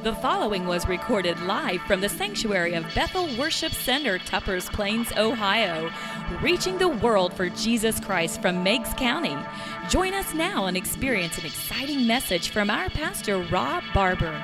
The following was recorded live from the sanctuary of Bethel Worship Center, Tuppers Plains, Ohio, reaching the world for Jesus Christ from Meigs County. Join us now and experience an exciting message from our pastor, Rob Barber.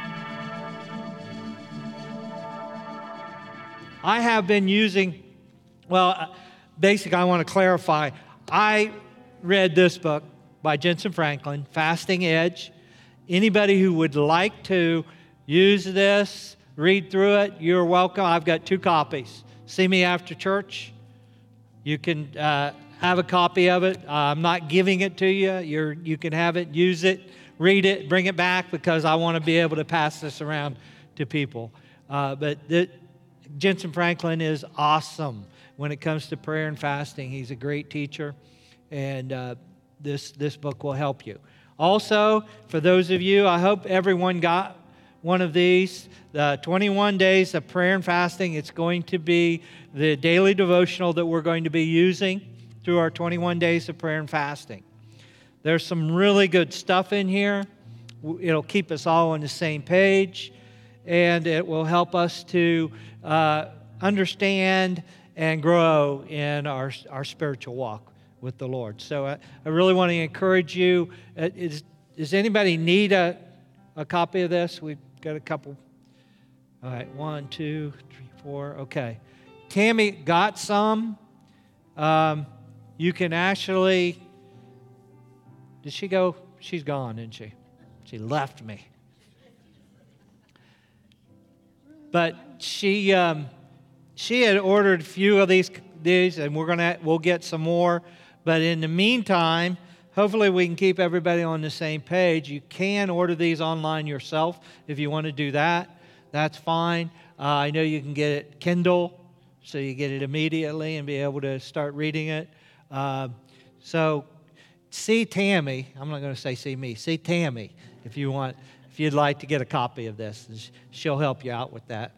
I have been using, basically I want to clarify. I read this book by Jentezen Franklin, Fasting Edge. Anybody who would like to use this, read through it, you're welcome. I've got 2 copies. See me after church. You can have a copy of it. I'm not giving it to you. You can have it, use it, read it, bring it back, because I want to be able to pass this around to people. Jentezen Franklin is awesome when it comes to prayer and fasting. He's a great teacher, and this book will help you. Also, for those of you, I hope everyone got one of these, the 21 days of prayer and fasting. It's going to be the daily devotional that we're going to be using through our 21 days of prayer and fasting. There's some really good stuff in here. It'll keep us all on the same page, and it will help us to understand and grow in our spiritual walk with the Lord. So I really want to encourage you. Does anybody need a copy of this? We've got a couple. All right, 1, 2, 3, 4. Okay. Tammy got some. You can actually. Did she go? She's gone, isn't she? She left me. But she had ordered a few of these, and we'll get some more. But in the meantime, hopefully we can keep everybody on the same page. You can order these online yourself if you want to do that. That's fine. I know you can get it Kindle, so you get it immediately and be able to start reading it. So see Tammy. I'm not going to say see me. See Tammy if you'd like to get a copy of this. She'll help you out with that.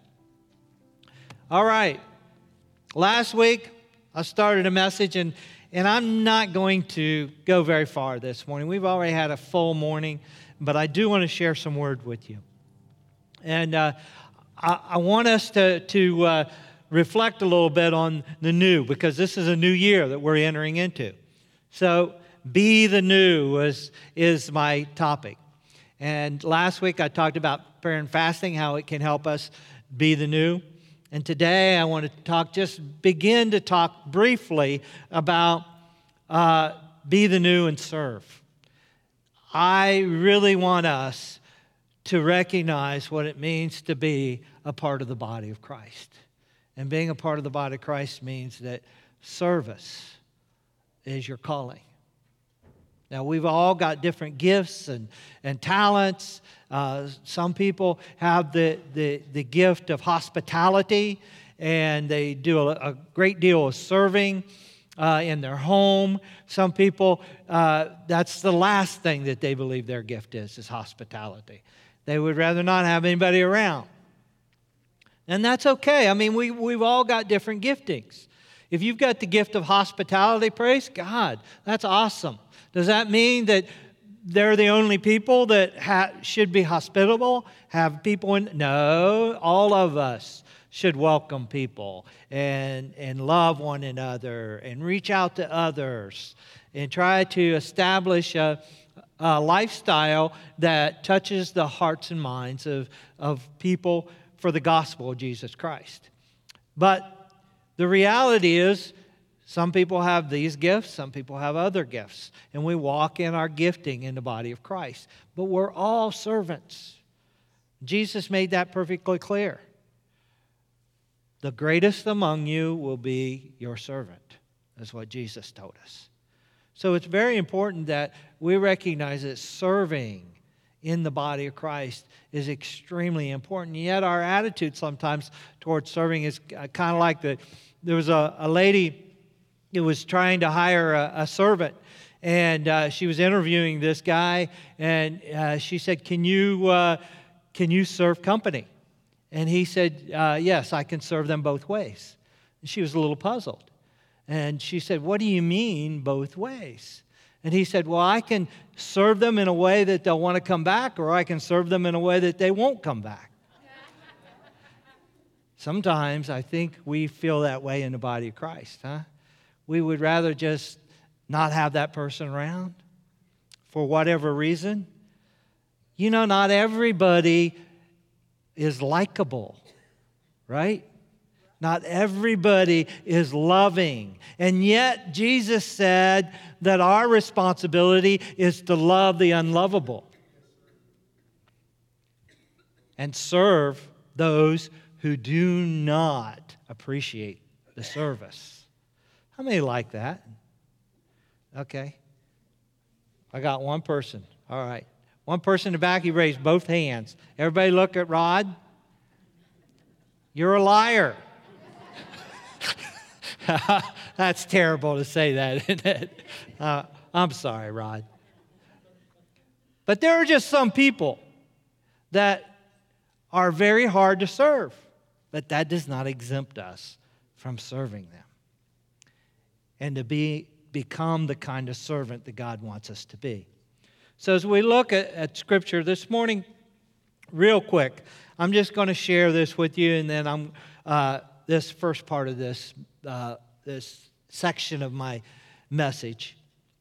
All right. Last week I started a message, and I'm not going to go very far this morning. We've already had a full morning, but I do want to share some word with you. And I want us to reflect a little bit on the new, because this is a new year that we're entering into. So, be the new is my topic. And last week I talked about prayer and fasting, how it can help us be the new. And today I want to begin to talk briefly about be the new and serve. I really want us to recognize what it means to be a part of the body of Christ. And being a part of the body of Christ means that service is your calling. Now, we've all got different gifts and talents. Some people have the gift of hospitality, and they do a great deal of serving in their home. Some people, that's the last thing that they believe their gift is hospitality. They would rather not have anybody around. And that's okay. I mean, we've all got different giftings. If you've got the gift of hospitality, praise God, that's awesome. Does that mean that they're the only people that should be hospitable, have people in? No, all of us should welcome people and love one another and reach out to others and try to establish a lifestyle that touches the hearts and minds of people for the gospel of Jesus Christ. But the reality is, some people have these gifts, some people have other gifts, and we walk in our gifting in the body of Christ. But we're all servants. Jesus made that perfectly clear. The greatest among you will be your servant. That's what Jesus told us. So it's very important that we recognize that serving in the body of Christ is extremely important. Yet our attitude sometimes towards serving is kind of like there was a lady who was trying to hire a servant, and she was interviewing this guy, and she said, can you serve company? And he said, yes, I can serve them both ways. And she was a little puzzled. And she said, what do you mean both ways? And he said, well, I can serve them in a way that they'll want to come back, or I can serve them in a way that they won't come back. Sometimes I think we feel that way in the body of Christ, huh? We would rather just not have that person around for whatever reason. You know, not everybody is likable, right? Not everybody is loving. And yet Jesus said that our responsibility is to love the unlovable and serve those who do not appreciate the service. How many like that? Okay. I got one person. All right. One person in the back, he raised both hands. Everybody look at Rod. You're a liar. That's terrible to say that, isn't it? I'm sorry, Rod. But there are just some people that are very hard to serve. But that does not exempt us from serving them and to become the kind of servant that God wants us to be. So as we look at Scripture this morning, real quick, I'm just going to share this with you, and then this first part of this section of my message.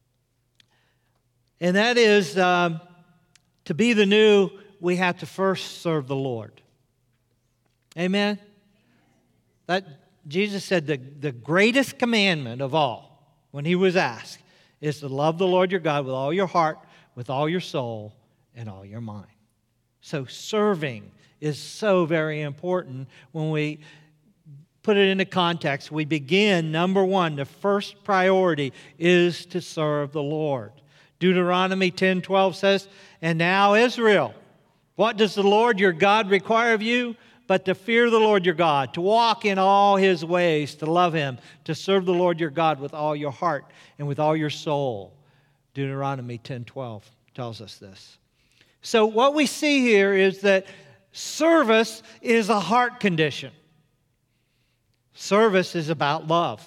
And that is, to be the new, we have to first serve the Lord. Amen? Jesus said the greatest commandment of all, when he was asked, is to love the Lord your God with all your heart, with all your soul, and all your mind. So serving is so very important. When we put it into context, we begin, number one, the first priority is to serve the Lord. Deuteronomy 10:12 says, "And now Israel, what does the Lord your God require of you? But to fear the Lord your God, to walk in all his ways, to love him, to serve the Lord your God with all your heart and with all your soul." Deuteronomy 10:12 tells us this. So what we see here is that service is a heart condition. Service is about love.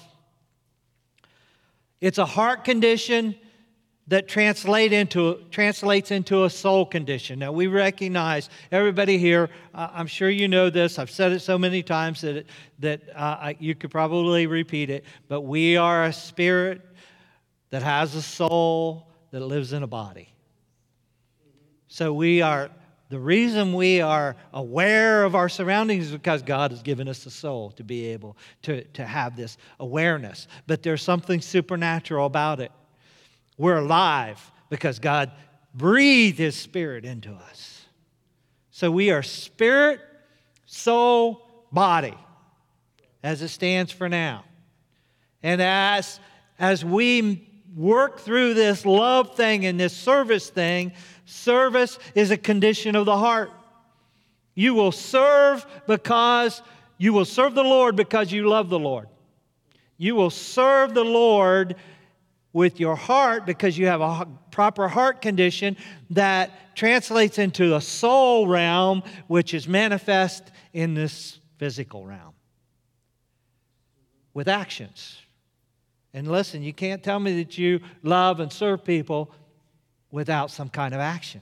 It's a heart condition that translates into a soul condition. Now, we recognize, everybody here, I'm sure you know this, I've said it so many times that you could probably repeat it, but we are a spirit that has a soul that lives in a body. So the reason we are aware of our surroundings is because God has given us a soul to be able to have this awareness. But there's something supernatural about it. We're alive because God breathed his Spirit into us. So we are spirit, soul, body, as it stands for now. And as we work through this love thing and this service thing, service is a condition of the heart. You will serve the Lord because you love the Lord. You will serve the Lord with your heart because you have a proper heart condition that translates into a soul realm, which is manifest in this physical realm with actions. And listen, you can't tell me that you love and serve people without some kind of action.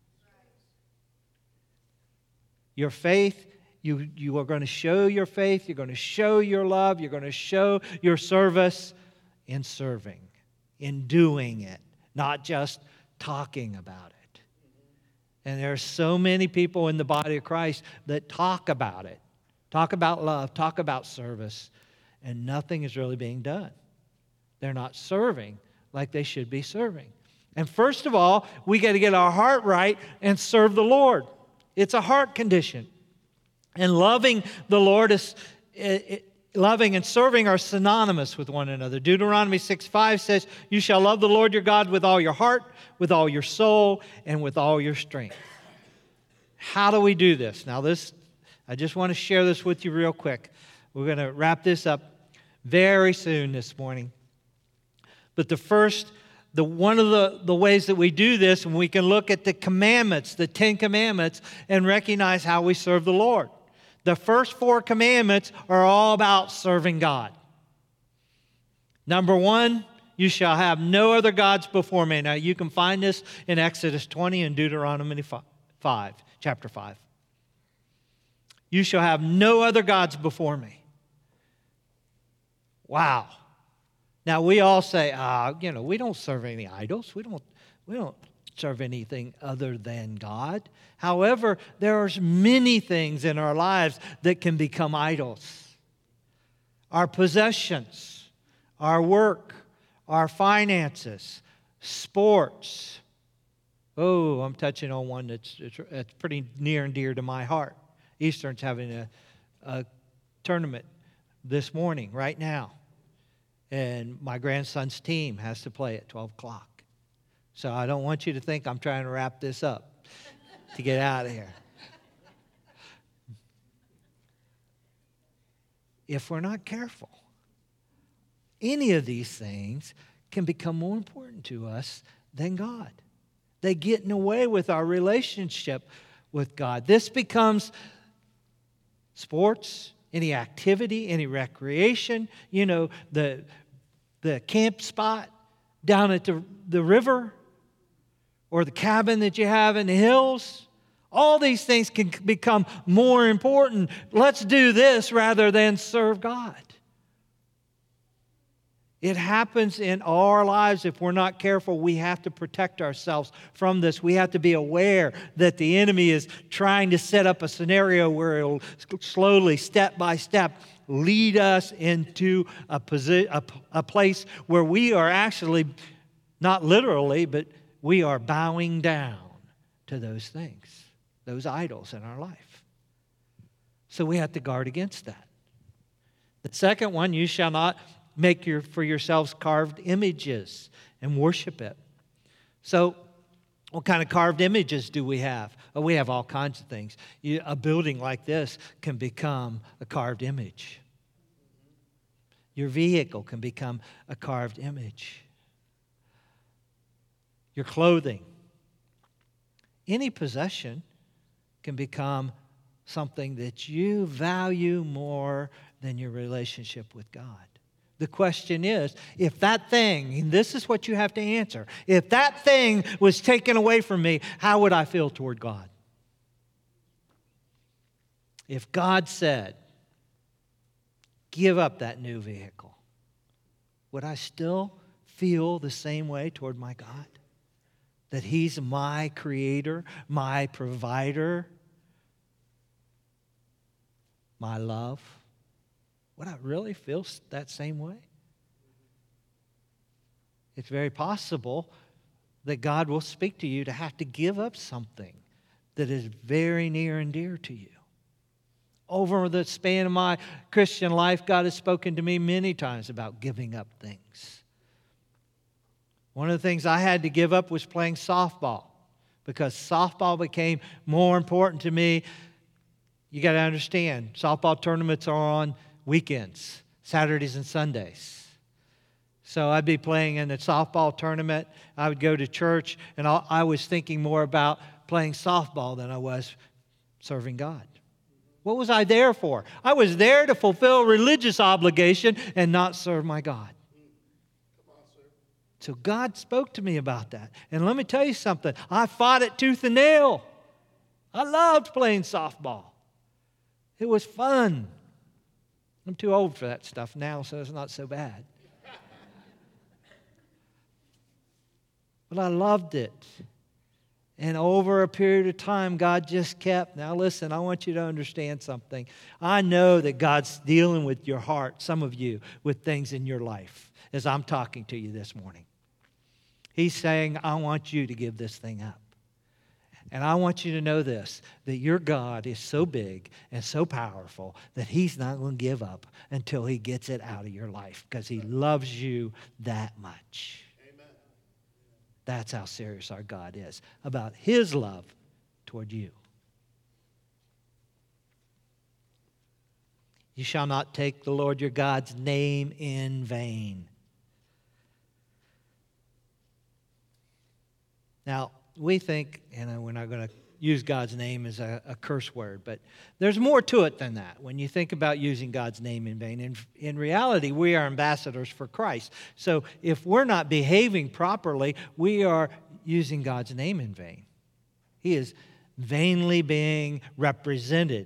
Your faith, you are going to show your faith, you're going to show your love, you're going to show your service in serving, in doing it, not just talking about it. And there are so many people in the body of Christ that talk about it, talk about love, talk about service, and nothing is really being done. They're not serving like they should be serving. And first of all, we got to get our heart right and serve the Lord. It's a heart condition. And loving the Lord is... Loving and serving are synonymous with one another. Deuteronomy 6:5 says, "You shall love the Lord your God with all your heart, with all your soul, and with all your strength." How do we do this? Now I just want to share this with you real quick. We're going to wrap this up very soon this morning. But one of the ways that we do this, and we can look at the commandments, the 10 commandments, and recognize how we serve the Lord. The first 4 commandments are all about serving God. Number 1, you shall have no other gods before me. Now, you can find this in Exodus 20 and Deuteronomy 5, chapter 5. You shall have no other gods before me. Wow. Now we all say, we don't serve any idols. We don't serve anything other than God. However, there are many things in our lives that can become idols. Our possessions, our work, our finances, sports. Oh, I'm touching on one that's pretty near and dear to my heart. Eastern's having a tournament this morning, right now. And my grandson's team has to play at 12 o'clock. So I don't want you to think I'm trying to wrap this up to get out of here. If we're not careful, any of these things can become more important to us than God. They get in the way with our relationship with God. This becomes sports, any activity, any recreation, the camp spot down at the river or the cabin that you have in the hills. All these things can become more important. Let's do this rather than serve God. It happens in our lives. If we're not careful, we have to protect ourselves from this. We have to be aware that the enemy is trying to set up a scenario where it'll slowly, step by step, lead us into a place where we are actually, not literally, but we are bowing down to those things, those idols in our life. So we have to guard against that. The second one, you shall not make for yourselves carved images and worship it. So what kind of carved images do we have? Oh, we have all kinds of things. A building like this can become a carved image. Your vehicle can become a carved image. Your clothing. Any possession can become something that you value more than your relationship with God. The question is, if that thing, and this is what you have to answer, if that thing was taken away from me, how would I feel toward God? If God said, give up that new vehicle, would I still feel the same way toward my God? That He's my creator, my provider, my love? Would I really feel that same way? It's very possible that God will speak to you to have to give up something that is very near and dear to you. Over the span of my Christian life, God has spoken to me many times about giving up things. One of the things I had to give up was playing softball, because softball became more important to me. You got to understand, softball tournaments are on weekends, Saturdays and Sundays. So I'd be playing in the softball tournament. I would go to church, and I was thinking more about playing softball than I was serving God. What was I there for? I was there to fulfill religious obligation and not serve my God. So God spoke to me about that. And let me tell you something. I fought it tooth and nail. I loved playing softball. It was fun. I'm too old for that stuff now, so it's not so bad. But I loved it. And over a period of time, God just kept. Now listen, I want you to understand something. I know that God's dealing with your heart, some of you, with things in your life as I'm talking to you this morning. He's saying, I want you to give this thing up. And I want you to know this, that your God is so big and so powerful that He's not going to give up until He gets it out of your life, because He loves you that much. Amen. That's how serious our God is about His love toward you. You shall not take the Lord your God's name in vain. Now, we think, we're not going to use God's name as a curse word, but there's more to it than that when you think about using God's name in vain. In reality, we are ambassadors for Christ. So if we're not behaving properly, we are using God's name in vain. He is vainly being represented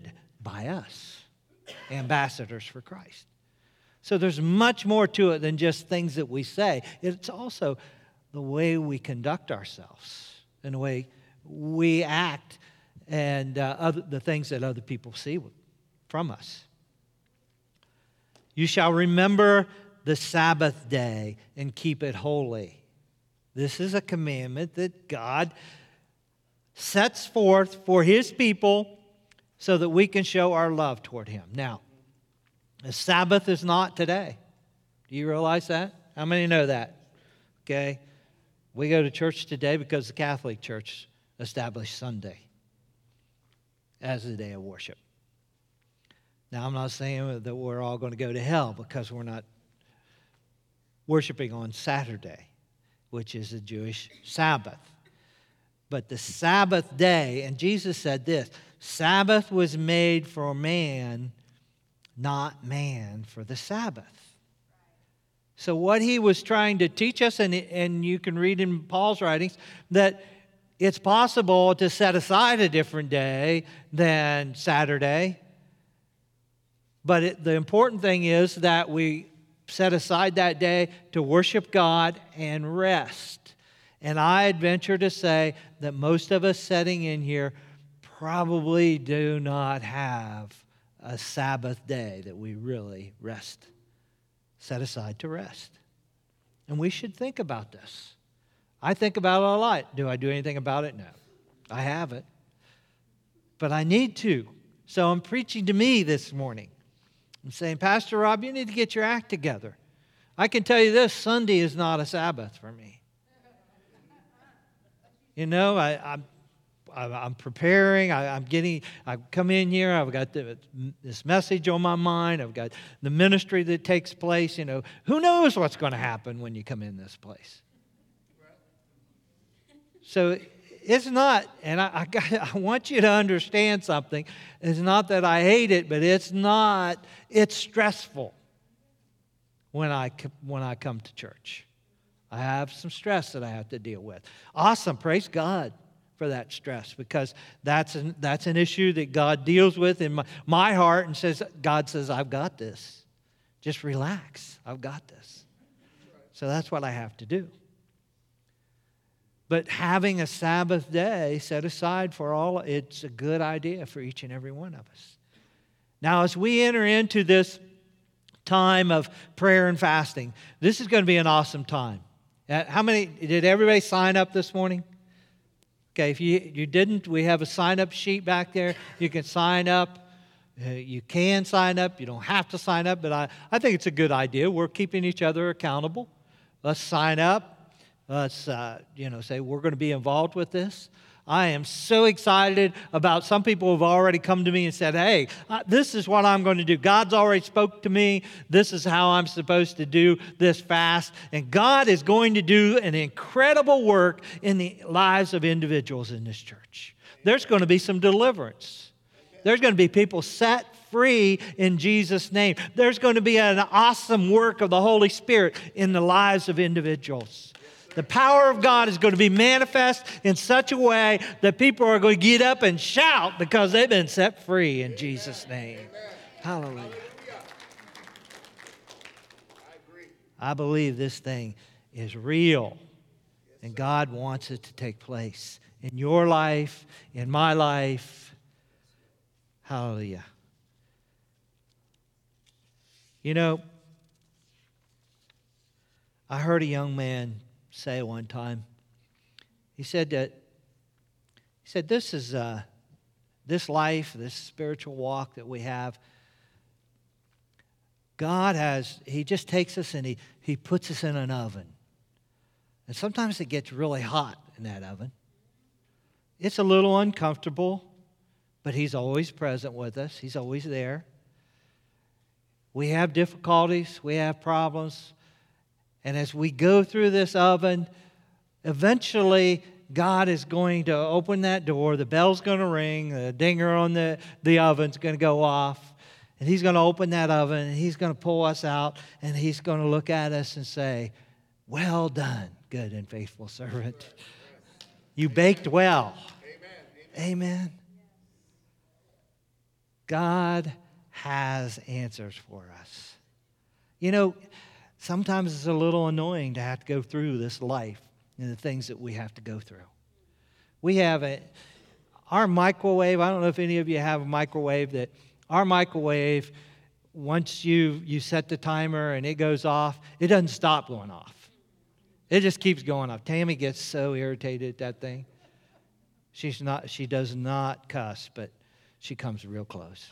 by us, ambassadors for Christ. So there's much more to it than just things that we say. It's also the way we conduct ourselves and the way we act and the things that other people see from us. You shall remember the Sabbath day and keep it holy. This is a commandment that God sets forth for His people so that we can show our love toward Him. Now, the Sabbath is not today. Do you realize that? How many know that? Okay. We go to church today because the Catholic Church established Sunday as the day of worship. Now, I'm not saying that we're all going to go to hell because we're not worshiping on Saturday, which is a Jewish Sabbath. But the Sabbath day, and Jesus said this, Sabbath was made for man, not man for the Sabbath. So what he was trying to teach us, and you can read in Paul's writings, that it's possible to set aside a different day than Saturday. But the important thing is that we set aside that day to worship God and rest. And I'd venture to say that most of us sitting in here probably do not have a Sabbath day that we really rest, set aside to rest. And we should think about this. I think about it a lot. Do I do anything about it? No. I haven't. But I need to. So I'm preaching to me this morning. I'm saying, Pastor Rob, you need to get your act together. I can tell you this, Sunday is not a Sabbath for me. You know, I'm preparing. I've come in here. I've got this message on my mind. I've got the ministry that takes place. You know, who knows what's going to happen when you come in this place? So it's not, and I want you to understand something. It's not that I hate it, but it's stressful when I come to church. I have some stress that I have to deal with. Awesome, praise God for that stress, because that's an issue that God deals with in my heart and says, God says, I've got this. Just relax, I've got this. So that's what I have to do. But having a Sabbath day set aside for it's a good idea for each and every one of us. Now, as we enter into this time of prayer and fasting, this is going to be an awesome time. Did everybody sign up this morning? Okay, if you didn't, we have a sign-up sheet back there. You can sign up. You can sign up. You don't have to sign up, but I think it's a good idea. We're keeping each other accountable. Let's sign up. Let's, say we're going to be involved with this. I am so excited about some people who have already come to me and said, hey, this is what I'm going to do. God's already spoke to me. This is how I'm supposed to do this fast. And God is going to do an incredible work in the lives of individuals in this church. There's going to be some deliverance. There's going to be people set free in Jesus' name. There's going to be an awesome work of the Holy Spirit in the lives of individuals. The power of God is going to be manifest in such a way that people are going to get up and shout because they've been set free in Jesus' name. Hallelujah. I believe this thing is real, and God wants it to take place in your life, in my life. Hallelujah. You know, I heard a young man say one time, he said this is this life, this spiritual walk that we have, He just takes us and He puts us in an oven. And sometimes it gets really hot in that oven. It's a little uncomfortable, but He's always present with us. He's always there. We have difficulties, we have problems. And as we go through this oven, eventually God is going to open that door. The bell's going to ring. The dinger on the oven's going to go off. And He's going to open that oven, and He's going to pull us out, and He's going to look at us and say, well done, good and faithful servant. You baked well. Amen. God has answers for us. You know, sometimes it's a little annoying to have to go through this life and the things that we have to go through. We have our microwave. I don't know if any of you have a microwave. That our microwave, once you set the timer and it goes off, it doesn't stop going off. It just keeps going off. Tammy gets so irritated at that thing. She does not cuss, but she comes real close.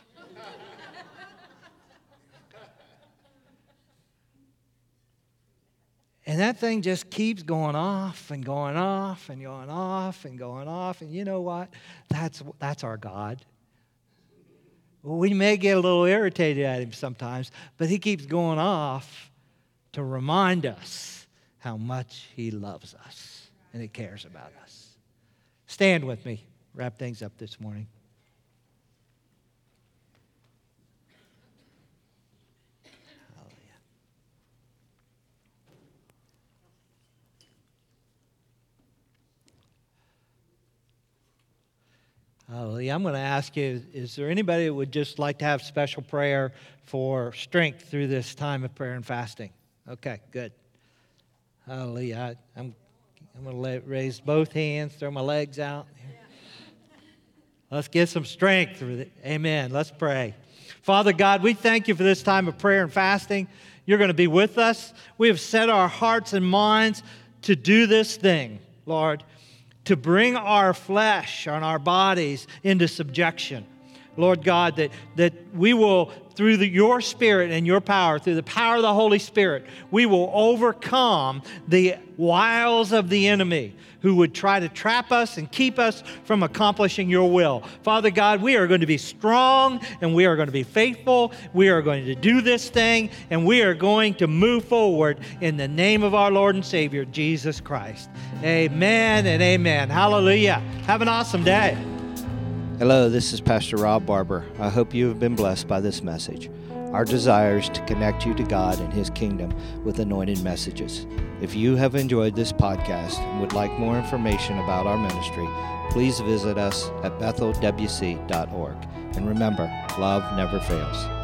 And that thing just keeps going off and going off and going off and going off. And you know what? That's our God. We may get a little irritated at him sometimes, but he keeps going off to remind us how much he loves us and he cares about us. Stand with me. Wrap things up this morning. Hallelujah. I'm going to ask you, is there anybody that would just like to have special prayer for strength through this time of prayer and fasting? Okay, good. Hallelujah. I'm going to raise both hands, throw my legs out. Let's get some strength through it. Amen. Let's pray. Father God, we thank you for this time of prayer and fasting. You're going to be with us. We have set our hearts and minds to do this thing, Lord, to bring our flesh and our bodies into subjection. Lord God, that we will, through your Spirit and your power, through the power of the Holy Spirit, we will overcome the wiles of the enemy who would try to trap us and keep us from accomplishing your will. Father God, we are going to be strong and we are going to be faithful. We are going to do this thing and we are going to move forward in the name of our Lord and Savior, Jesus Christ. Amen and amen. Hallelujah. Have an awesome day. Hello, this is Pastor Rob Barber. I hope you have been blessed by this message. Our desire is to connect you to God and His kingdom with anointed messages. If you have enjoyed this podcast and would like more information about our ministry, please visit us at bethelwc.org. And remember, love never fails.